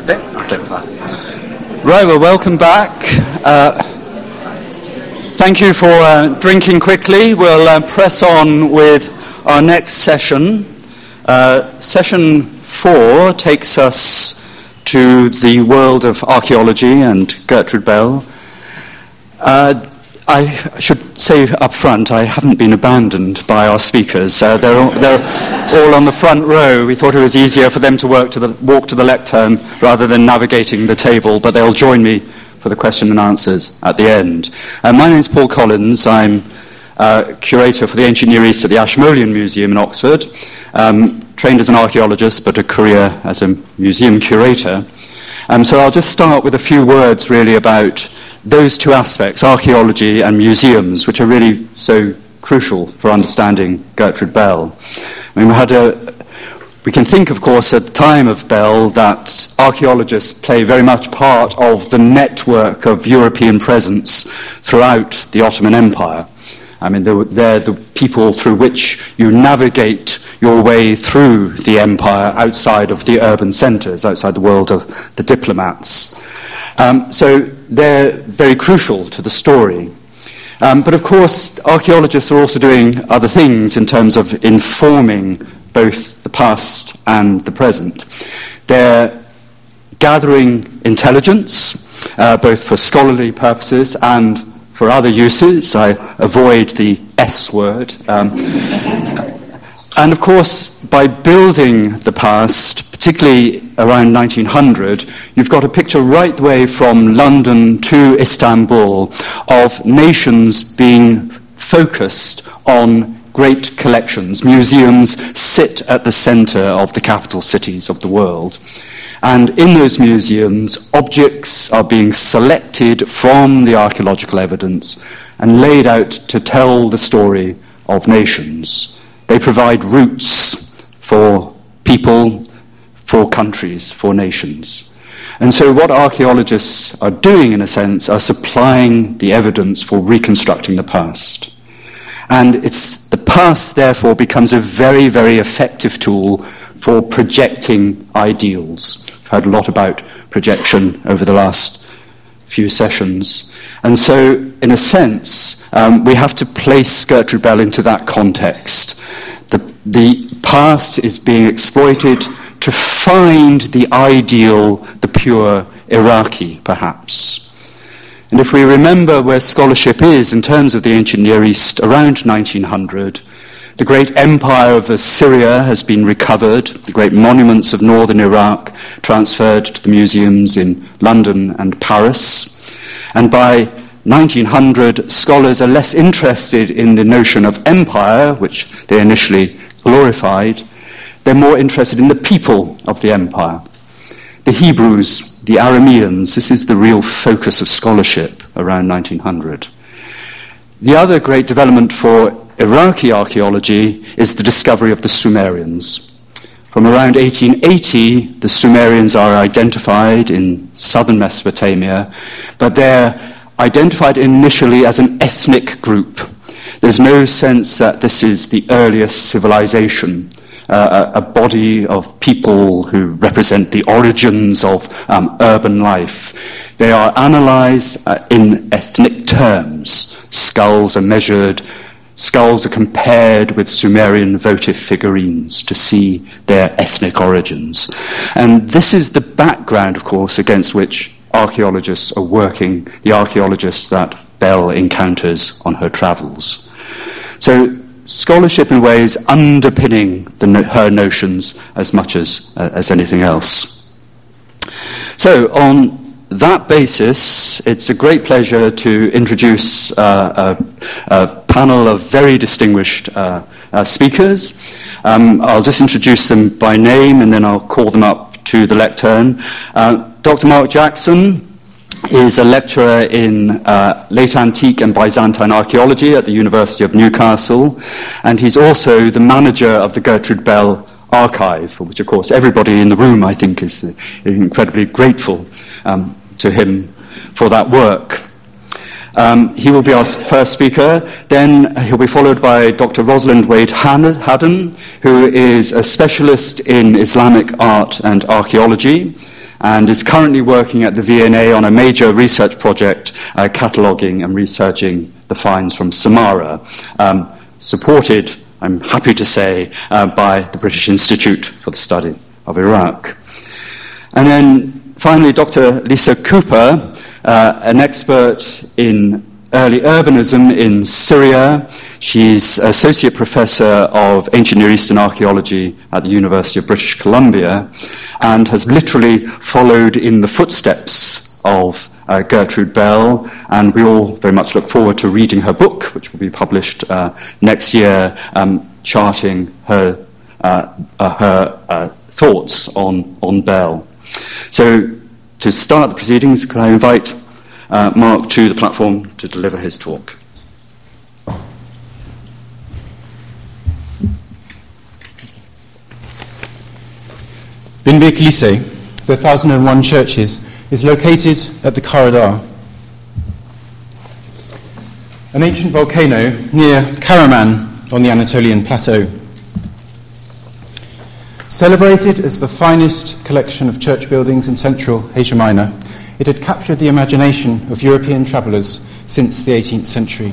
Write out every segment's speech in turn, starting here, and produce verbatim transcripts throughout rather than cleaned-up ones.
Right, well, welcome back. Uh, thank you for uh, drinking quickly. We'll uh, press on with our next session. Uh, session four takes us to the world of archaeology and Gertrude Bell. Uh, I should say up front, I haven't been abandoned by our speakers. Uh, they're, all, they're all on the front row. We thought it was easier for them to work to the, walk to the lectern rather than navigating the table, but they'll join me for the question and answers at the end. Uh, my name's Paul Collins. I'm uh, curator for the Ancient Near East at the Ashmolean Museum in Oxford. Um, trained as an archaeologist, but a career as a museum curator. Um, so I'll just start with a few words really about those two aspects, archaeology and museums, which are really so crucial for understanding Gertrude Bell. I mean, we had a, we can think, of course, at the time of Bell that archaeologists play very much part of the network of European presence throughout the Ottoman Empire. I mean, they're, they're the people through which you navigate your way through the empire outside of the urban centres, outside the world of the diplomats. Um, so they're very crucial to the story. Um, but of course, archaeologists are also doing other things in terms of informing both the past and the present. They're gathering intelligence, uh, both for scholarly purposes and for other uses. I avoid the S word. Um, and of course, by building the past, particularly around nineteen hundred, you've got a picture right the way from London to Istanbul of nations being focused on great collections. Museums sit at the centre of the capital cities of the world. And in those museums, objects are being selected from the archaeological evidence and laid out to tell the story of nations. They provide routes for people, for countries, for nations. And so what archaeologists are doing, in a sense, are supplying the evidence for reconstructing the past. And it's the past, therefore, becomes a very, very effective tool for projecting ideals. We've heard a lot about projection over the last few sessions. And so, in a sense, um, we have to place Gertrude Bell into that context. The, the past is being exploited to find the ideal, the pure Iraqi, perhaps. And if we remember where scholarship is in terms of the ancient Near East around nineteen hundred, the great empire of Assyria has been recovered, the great monuments of northern Iraq transferred to the museums in London and Paris. And by nineteen hundred, scholars are less interested in the notion of empire, which they initially glorified. They're more interested in the people of the empire. The Hebrews, the Arameans, this is the real focus of scholarship around nineteen hundred. The other great development for Iraqi archaeology is the discovery of the Sumerians. From around eighteen eighty, the Sumerians are identified in southern Mesopotamia, but they're identified initially as an ethnic group. There's no sense that this is the earliest civilization, uh, a, a body of people who represent the origins of um, urban life. They are analysed uh, in ethnic terms. Skulls are measured, skulls are compared with Sumerian votive figurines to see their ethnic origins. And this is the background, of course, against which archaeologists are working, the archaeologists that Bell encounters on her travels. So scholarship in ways underpinning the, her notions as much as, uh, as anything else. So on that basis, it's a great pleasure to introduce uh, a, a panel of very distinguished uh, uh, speakers. Um, I'll just introduce them by name and then I'll call them up to the lectern. Uh, Doctor Mark Jackson is a lecturer in uh, late antique and Byzantine archaeology at the University of Newcastle, and he's also the manager of the Gertrude Bell Archive, for which, of course, everybody in the room, I think, is uh, incredibly grateful um, to him for that work. Um, he will be our first speaker. Then he'll be followed by Doctor Rosalind Wade Haddon, who is a specialist in Islamic art and archaeology. and is currently working at the V N A on a major research project uh, cataloguing and researching the finds from Samarra, um, supported, I'm happy to say, uh, by the British Institute for the Study of Iraq. And then finally, Doctor Lisa Cooper, uh, an expert in early urbanism in Syria. She's Associate Professor of Ancient Near Eastern Archaeology at the University of British Columbia and has literally followed in the footsteps of uh, Gertrude Bell, and we all very much look forward to reading her book, which will be published uh, next year, um, charting her, uh, uh, her uh, thoughts on, on Bell. So to start the proceedings, can I invite Uh, Mark to the platform to deliver his talk. Bin Bir Kilisé, the Thousand and One Churches, is located at the Karadar, an ancient volcano near Karaman on the Anatolian plateau. Celebrated as the finest collection of church buildings in Central Asia Minor, it had captured the imagination of European travellers since the eighteenth century.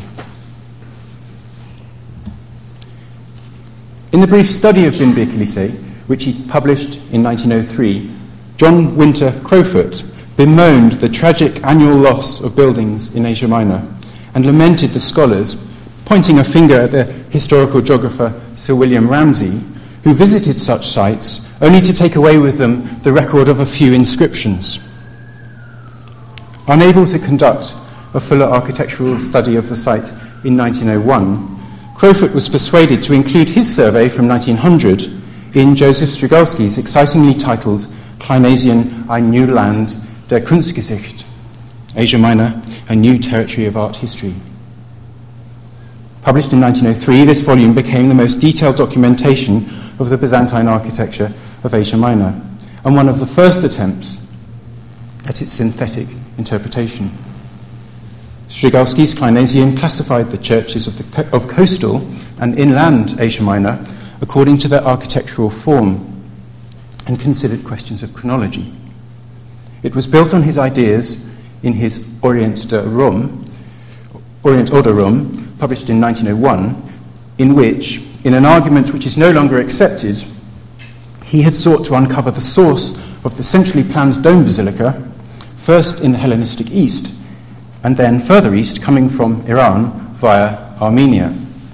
In the brief study of Bin Bir Kilisé, which he published in nineteen oh three, John Winter Crowfoot bemoaned the tragic annual loss of buildings in Asia Minor and lamented the scholars, pointing a finger at the historical geographer Sir William Ramsay, who visited such sites only to take away with them the record of a few inscriptions. Unable to conduct a fuller architectural study of the site in nineteen oh one, Crowfoot was persuaded to include his survey from nineteen hundred in Joseph Strigalski's excitingly titled Kleinasien, ein Neuland der Kunstgeschichte, Asia Minor, a New Territory of Art History. Published in nineteen oh three, this volume became the most detailed documentation of the Byzantine architecture of Asia Minor, and one of the first attempts at its synthetic interpretation. Strigalski's Kleinasien classified the churches of, the, of coastal and inland Asia Minor according to their architectural form and considered questions of chronology. It was built on his ideas in his Orient de Rome, Orient oder Rome, published in nineteen oh one, in which, in an argument which is no longer accepted, he had sought to uncover the source of the centrally planned dome basilica, first in the Hellenistic East, and then further east, coming from Iran via Armenia.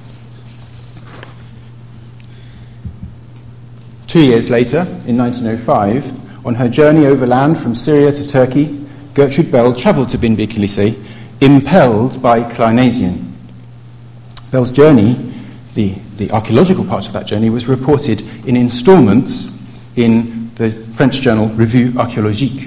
Two years later, in nineteen oh five, on her journey overland from Syria to Turkey, Gertrude Bell travelled to Bin Bir Kilisé, impelled by Kleinasien. Bell's journey, the, the archaeological part of that journey, was reported in instalments in the French journal Revue Archéologique.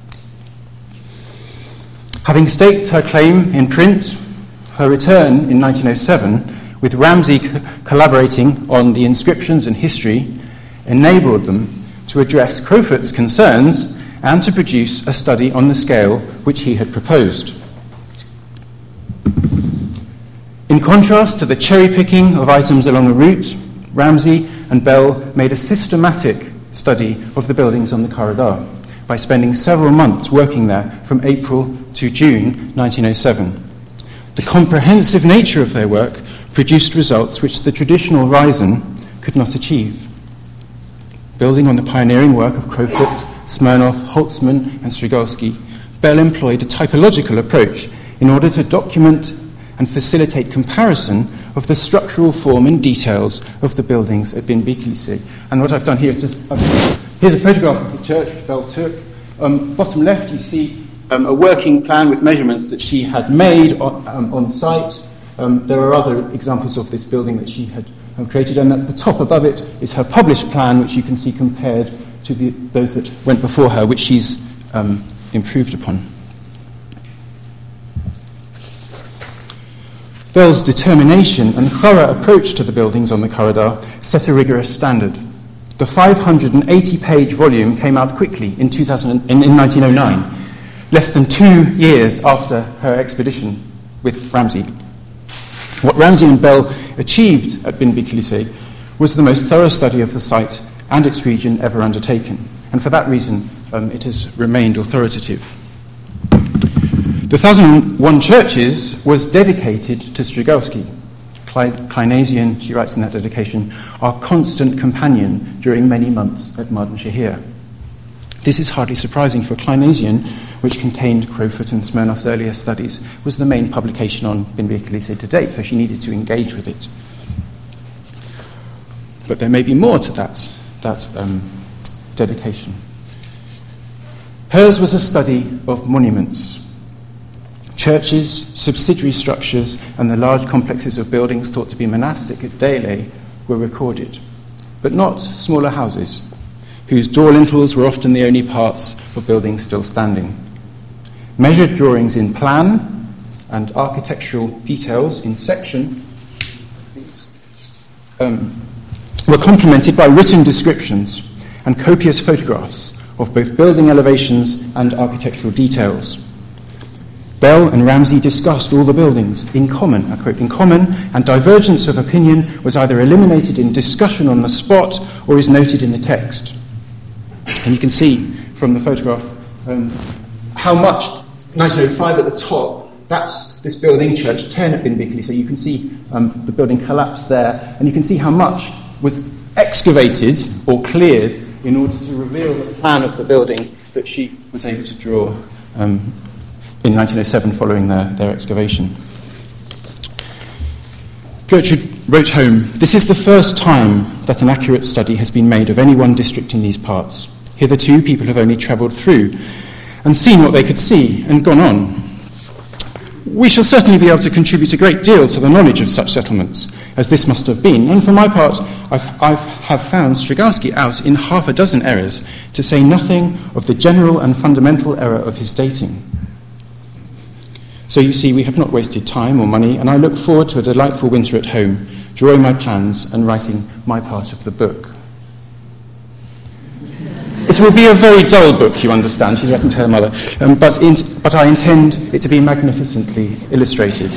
Having staked her claim in print, her return in nineteen oh seven, with Ramsay co- collaborating on the inscriptions and history, enabled them to address Crowfoot's concerns and to produce a study on the scale which he had proposed. In contrast to the cherry-picking of items along a route, Ramsay and Bell made a systematic study of the buildings on the Karadar by spending several months working there from April to June nineteen oh seven. The comprehensive nature of their work produced results which the traditional Ryzen could not achieve. Building on the pioneering work of Crowfoot, Smirnov, Holtzman, and Strigalski, Bell employed a typological approach in order to document and facilitate comparison of the structural form and details of the buildings at Bin Bir Kilisé. And what I've done here is just, uh, here's a photograph of the church which Bell took. Um, bottom left, you see um, a working plan with measurements that she had made on, um, on site. Um, there are other examples of this building that she had um, created, and at the top above it is her published plan, which you can see compared to the, those that went before her, which she's um, improved upon. Bell's determination and thorough approach to the buildings on the Karadar set a rigorous standard. The five hundred eighty page volume came out quickly in, two thousand, in, in nineteen oh nine, less than two years after her expedition with Ramsay. What Ramsay and Bell achieved at Bin Bir Kilisé was the most thorough study of the site and its region ever undertaken, and for that reason um, it has remained authoritative. The one thousand one Churches was dedicated to Strigowski. Kleinasian, she writes in that dedication, our constant companion during many months at Marden Shahir. This is hardly surprising, for Kleinasian, which contained Crowfoot and Smirnoff's earlier studies, was the main publication on Bin Kalise to date, so she needed to engage with it. But there may be more to that, that um, dedication. Hers was a study of monuments. Churches, subsidiary structures, and the large complexes of buildings thought to be monastic at Dele were recorded, but not smaller houses, whose door lintels were often the only parts of buildings still standing. Measured drawings in plan and architectural details in section um, were complemented by written descriptions and copious photographs of both building elevations and architectural details. Bell and Ramsay discussed all the buildings in common, I quote, in common, and divergence of opinion was either eliminated in discussion on the spot or is noted in the text. And you can see from the photograph um, how much nineteen oh five at the top, that's this building, Church ten at Bin Kalise. So you can see um, the building collapsed there, and you can see how much was excavated or cleared in order to reveal the plan of the building that she was able to draw um, in nineteen oh seven following their, their excavation. Gertrude wrote home, "This is the first time that an accurate study has been made of any one district in these parts. Hitherto, people have only travelled through and seen what they could see and gone on. We shall certainly be able to contribute a great deal to the knowledge of such settlements, as this must have been, and for my part, I've, I've have found Strigowski out in half a dozen errors, to say nothing of the general and fundamental error of his dating. So you see, we have not wasted time or money, and I look forward to a delightful winter at home, drawing my plans and writing my part of the book." It will be a very dull book, you understand, she's written to her mother, um, but, in, but I intend it to be magnificently illustrated.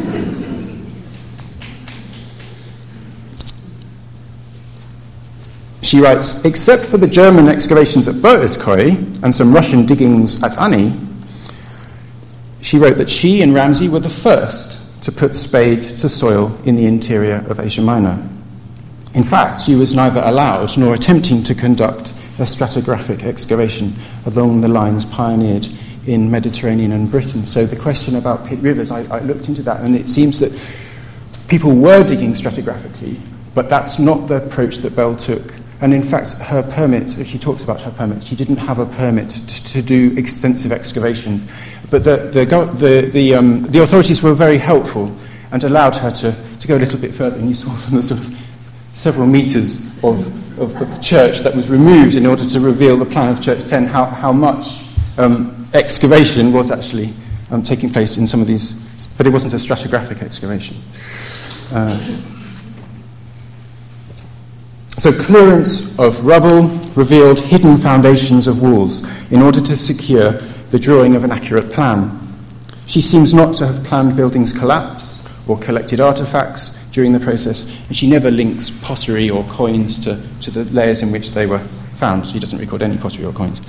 She writes, "Except for the German excavations at Boeskoy and some Russian diggings at Ani," she wrote that she and Ramsay were the first to put spade to soil in the interior of Asia Minor. In fact, she was neither allowed nor attempting to conduct a stratigraphic excavation along the lines pioneered in Mediterranean and Britain. So the question about pit rivers, I, I looked into that, and it seems that people were digging stratigraphically, but that's not the approach that Bell took. And in fact, her permit, if she talks about her permit, she didn't have a permit to, to do extensive excavations. But the, the, the, the, um, the authorities were very helpful and allowed her to, to go a little bit further. And you saw from the sort of several metres of, of, of church that was removed in order to reveal the plan of Church ten, how, how much um, excavation was actually um, taking place in some of these, but it wasn't a stratigraphic excavation. Uh, so clearance of rubble revealed hidden foundations of walls in order to secure the drawing of an accurate plan. She seems not to have planned buildings collapse or collected artefacts during the process, and she never links pottery or coins to, to the layers in which they were found. She doesn't record any pottery or coins.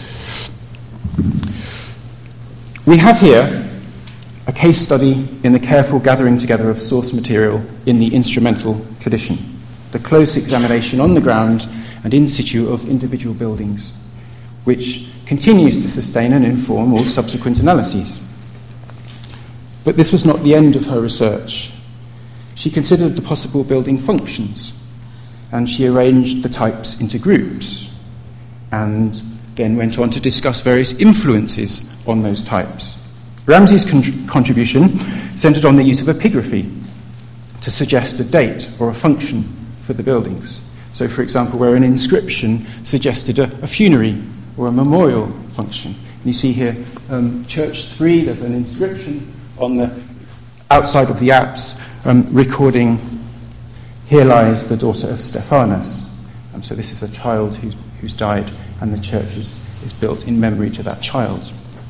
We have here a case study in the careful gathering together of source material in the instrumental tradition, the close examination on the ground and in situ of individual buildings, which continues to sustain and inform all subsequent analyses. But this was not the end of her research. She considered the possible building functions, and she arranged the types into groups, and then went on to discuss various influences on those types. Ramsay's con- contribution centred on the use of epigraphy to suggest a date or a function for the buildings. So, for example, where an inscription suggested a, a funerary or a memorial function. And you see here, um, Church three, there's an inscription on the outside of the apse um, recording, "Here lies the daughter of Stephanus." Um, so this is a child who's, who's died, and the church is, is built in memory to that child.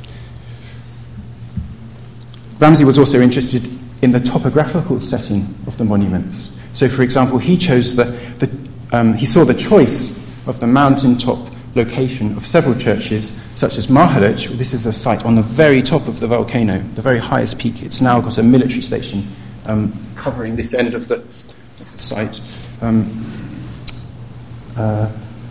Ramsay was also interested in the topographical setting of the monuments. So, for example, he chose the, the um, he saw the choice of the mountaintop location of several churches, such as Mahalech. This is a site on the very top of the volcano, the very highest peak. It's now got a military station um, covering this end of the, of the site. Um, uh,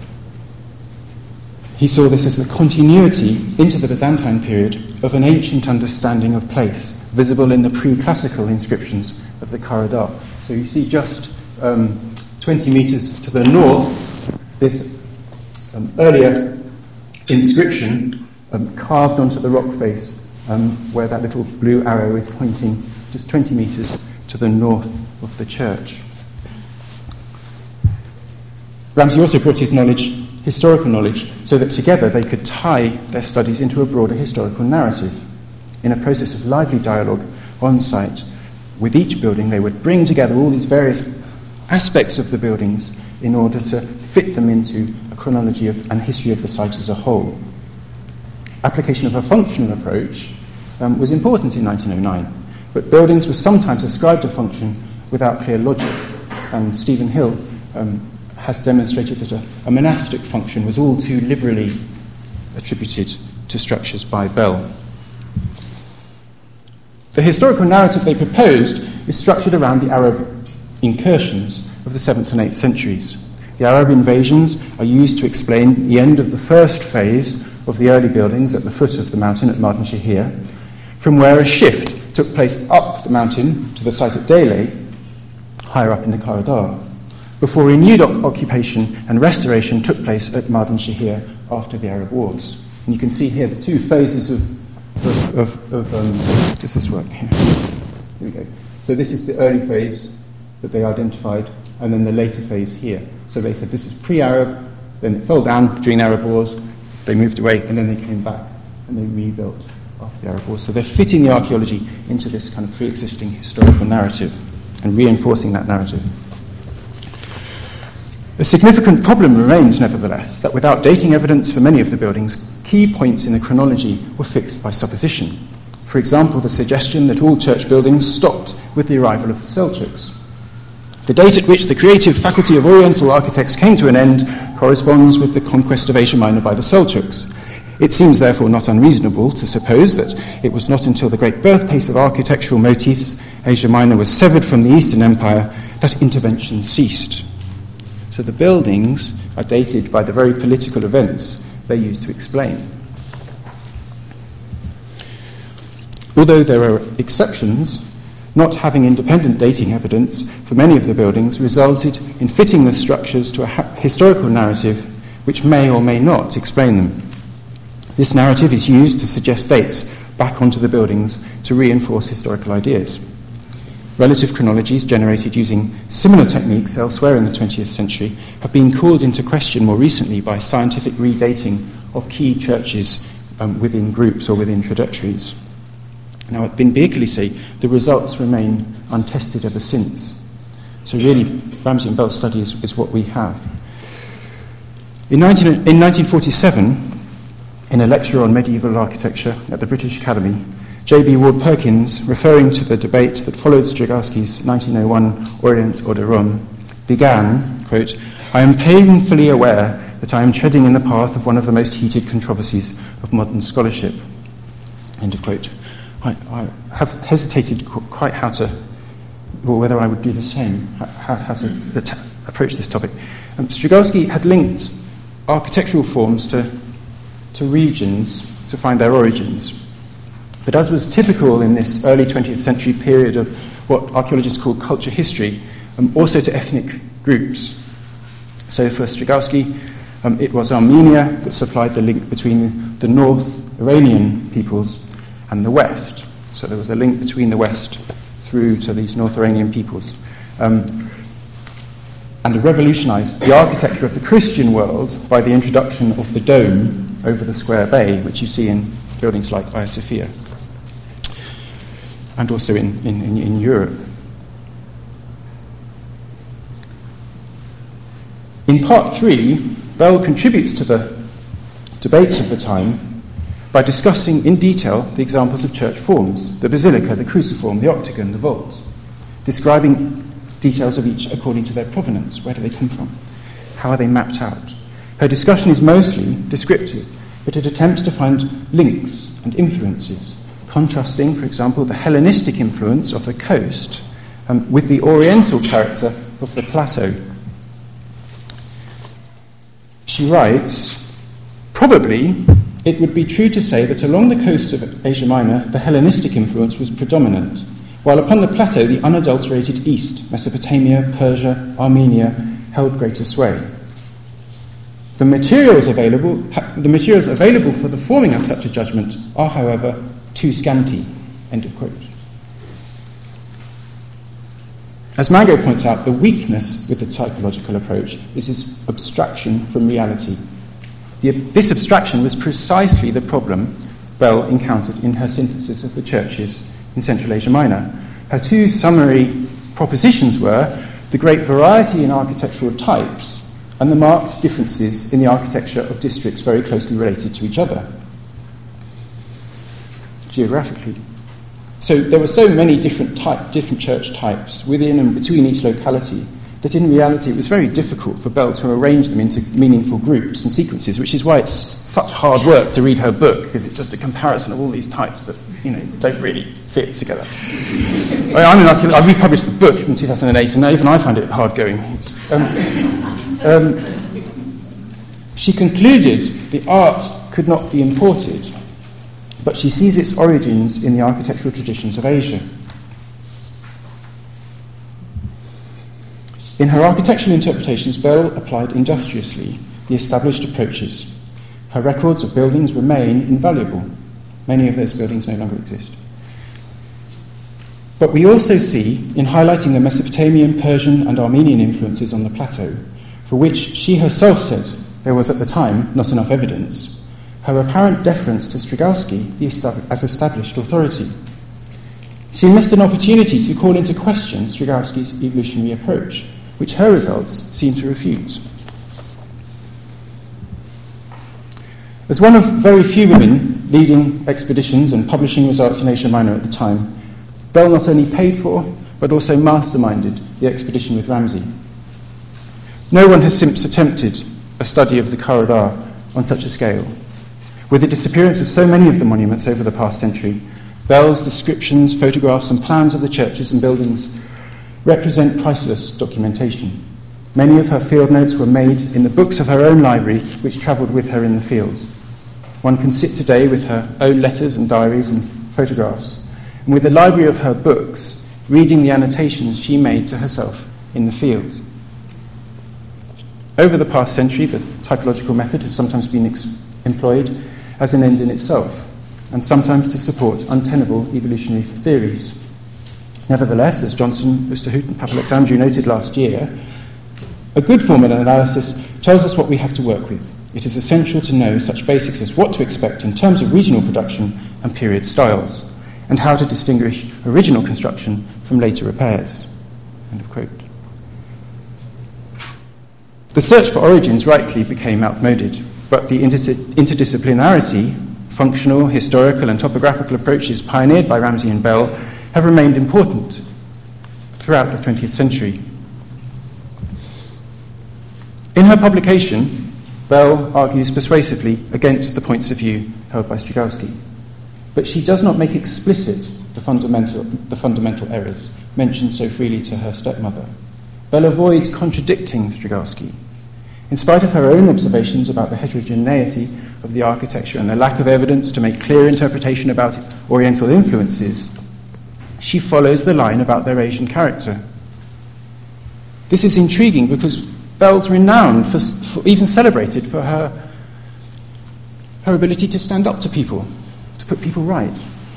he saw this as the continuity into the Byzantine period of an ancient understanding of place, visible in the pre-classical inscriptions of the Corridor. So you see just um, twenty metres to the north, this um, earlier inscription um, carved onto the rock face, um, where that little blue arrow is pointing just twenty metres to the north of the church. Ramsey also brought his knowledge, historical knowledge, so that together they could tie their studies into a broader historical narrative. In a process of lively dialogue on site, with each building they would bring together all these various aspects of the buildings in order to fit them into a chronology of, and history of the site as a whole. Application of a functional approach um, was important in nineteen oh nine, but buildings were sometimes ascribed a function without clear logic, and Stephen Hill um, has demonstrated that a, a monastic function was all too liberally attributed to structures by Bell. The historical narrative they proposed is structured around the Arab incursions of the seventh and eighth centuries. The Arab invasions are used to explain the end of the first phase of the early buildings at the foot of the mountain at Mardin Shahir, from where a shift took place up the mountain to the site at Dele, higher up in the Corridor, before renewed occupation and restoration took place at Mardin Shahir after the Arab Wars. And you can see here the two phases of, of, of, of um, does this work here? Here we go. So this is the early phase that they identified, and then the later phase here. So they said this is pre-Arab, then it fell down during the Arab Wars, they moved away, and then they came back, and they rebuilt after the Arab Wars. So they're fitting the archaeology into this kind of pre-existing historical narrative and reinforcing that narrative. A significant problem remains, nevertheless, that without dating evidence for many of the buildings, key points in the chronology were fixed by supposition. For example, the suggestion that all church buildings stopped with the arrival of the Seljuks. The date at which the creative faculty of Oriental architects came to an end corresponds with the conquest of Asia Minor by the Seljuks. It seems therefore not unreasonable to suppose that it was not until the great birthplace of architectural motifs, Asia Minor, was severed from the Eastern Empire, that intervention ceased. So the buildings are dated by the very political events they used to explain. Although there are exceptions, not having independent dating evidence for many of the buildings resulted in fitting the structures to a ha- historical narrative which may or may not explain them. This narrative is used to suggest dates back onto the buildings to reinforce historical ideas. Relative chronologies generated using similar techniques elsewhere in the twentieth century have been called into question more recently by scientific redating of key churches um, within groups or within trajectories. Now, at Bin Birkelise, the results remain untested ever since. So really, Ramsey and Bell's study is, is what we have. In, nineteen, in nineteen forty-seven, in a lecture on medieval architecture at the British Academy, J B Ward Perkins, referring to the debate that followed Strigalski's nineteen oh one Orient or de Rome, began, quote, "I am painfully aware that I am treading in the path of one of the most heated controversies of modern scholarship." End of quote. I, I have hesitated quite how to, or whether I would do the same, how, how to at- approach this topic. Um, Strigalski had linked architectural forms to, to regions to find their origins. But as was typical in this early twentieth century period of what archaeologists call culture history, um, also to ethnic groups. So for Strigalski, um, it was Armenia that supplied the link between the North Iranian peoples and the West. So there was a link between the West through to these North Iranian peoples. Um, and it revolutionized the architecture of the Christian world by the introduction of the dome over the square bay, which you see in buildings like Hagia Sophia, and also in, in, in, in Europe. In part three, Bell contributes to the debates of the time by discussing in detail the examples of church forms, the basilica, the cruciform, the octagon, the vault, describing details of each according to their provenance. Where do they come from? How are they mapped out? Her discussion is mostly descriptive, but it attempts to find links and influences, contrasting, for example, the Hellenistic influence of the coast um, with the Oriental character of the plateau. She writes, probably it would be true to say that along the coasts of Asia Minor, the Hellenistic influence was predominant, while upon the plateau, the unadulterated East, Mesopotamia, Persia, Armenia, held greater sway. The materials available, the materials available for the forming of such a judgment are, however, too scanty. End of quote. As Mango points out, the weakness with the typological approach is its abstraction from reality. The, this abstraction was precisely the problem Bell encountered in her synthesis of the churches in Central Asia Minor. Her two summary propositions were the great variety in architectural types and the marked differences in the architecture of districts very closely related to each other, geographically. So there were so many different type, different church types within and between each locality that in reality it was very difficult for Bell to arrange them into meaningful groups and sequences, which is why it's such hard work to read her book, because it's just a comparison of all these types that, you know, don't really fit together. I mean, I, I republished the book in two thousand eight, and even I find it hard going. It's, um, Um, she concluded the art could not be imported, but she sees its origins in the architectural traditions of Asia. In her architectural interpretations, Bell applied industriously the established approaches. Her records of buildings remain invaluable. Many of those buildings no longer exist. But we also see, in highlighting the Mesopotamian, Persian, and Armenian influences on the plateau, for which she herself said there was at the time not enough evidence, her apparent deference to Strigowski as established authority. She missed an opportunity to call into question Strigowski's evolutionary approach, which her results seem to refute. As one of very few women leading expeditions and publishing results in Asia Minor at the time, Bell not only paid for, but also masterminded the expedition with Ramsay. No one has since attempted a study of the Corridor on such a scale. With the disappearance of so many of the monuments over the past century, Bell's descriptions, photographs, and plans of the churches and buildings represent priceless documentation. Many of her field notes were made in the books of her own library, which travelled with her in the field. One can sit today with her own letters and diaries and photographs, and with the library of her books, reading the annotations she made to herself in the field. Over the past century, the typological method has sometimes been ex- employed as an end in itself, and sometimes to support untenable evolutionary theories. Nevertheless, as Johnson, Oosterhout, and Papalexandru noted last year, a good formal analysis tells us what we have to work with. It is essential to know such basics as what to expect in terms of regional production and period styles, and how to distinguish original construction from later repairs. End of quote. The search for origins rightly became outmoded, but the inter- interdisciplinarity, functional, historical, and topographical approaches pioneered by Ramsay and Bell have remained important throughout the twentieth century. In her publication, Bell argues persuasively against the points of view held by Strigowski, but she does not make explicit the fundamental, the fundamental errors mentioned so freely to her stepmother. Bell avoids contradicting Strigowski. In spite of her own observations about the heterogeneity of the architecture and the lack of evidence to make clear interpretation about Oriental influences, she follows the line about their Asian character. This is intriguing because Bell's renowned, for, for even celebrated for her, her ability to stand up to people, to put people right.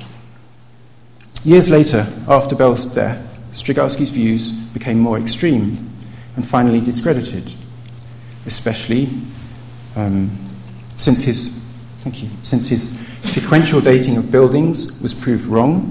Years later, after Bell's death, Strigowski's views became more extreme and finally discredited, especially um, since his thank you since his sequential dating of buildings was proved wrong,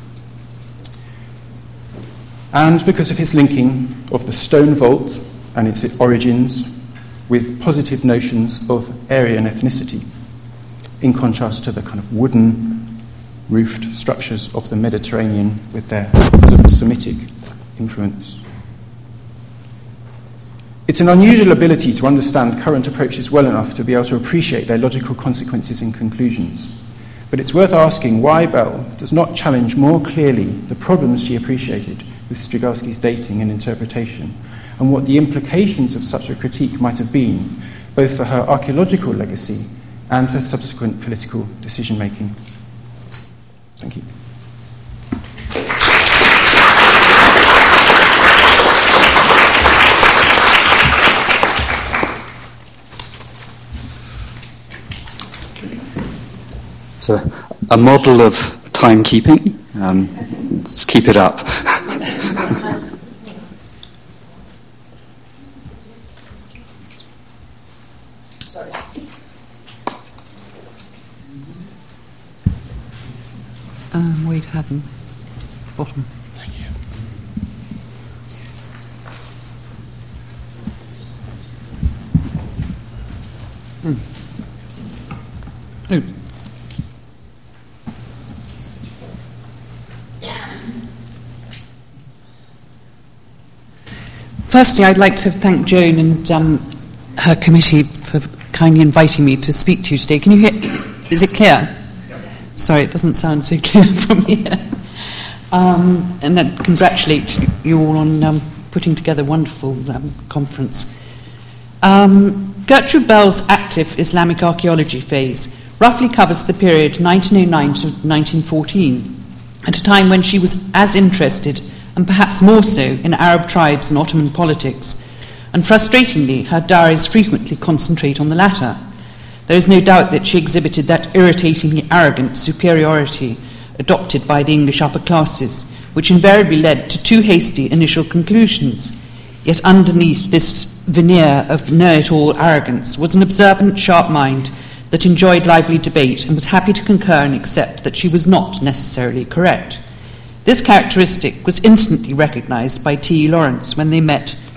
and because of his linking of the stone vault and its origins with positive notions of area and ethnicity, in contrast to the kind of wooden roofed structures of the Mediterranean with their Semitic influence. It's an unusual ability to understand current approaches well enough to be able to appreciate their logical consequences and conclusions. But it's worth asking why Bell does not challenge more clearly the problems she appreciated with Strigalski's dating and interpretation, and what the implications of such a critique might have been, both for her archaeological legacy and her subsequent political decision-making. Thank you. It's a, a model of timekeeping. Um, let's keep it up. Sorry. Um, Wade Haddon, bottom. Thank you. Hmm. Oops. Firstly, I'd like to thank Joan and um, her committee for kindly inviting me to speak to you today. Can you hear? Is it clear? Sorry, it doesn't sound so clear from here. Um, and then congratulate you all on um, putting together a wonderful um, conference. Um, Gertrude Bell's active Islamic archaeology phase roughly covers the period nineteen oh nine to nineteen fourteen, at a time when she was as interested, and perhaps more so, in Arab tribes and Ottoman politics, and frustratingly, her diaries frequently concentrate on the latter. There is no doubt that she exhibited that irritatingly arrogant superiority adopted by the English upper classes, which invariably led to too hasty initial conclusions. Yet underneath this veneer of know-it-all arrogance was an observant, sharp mind that enjoyed lively debate and was happy to concur and accept that she was not necessarily correct. This characteristic was instantly recognised by T E Lawrence when they met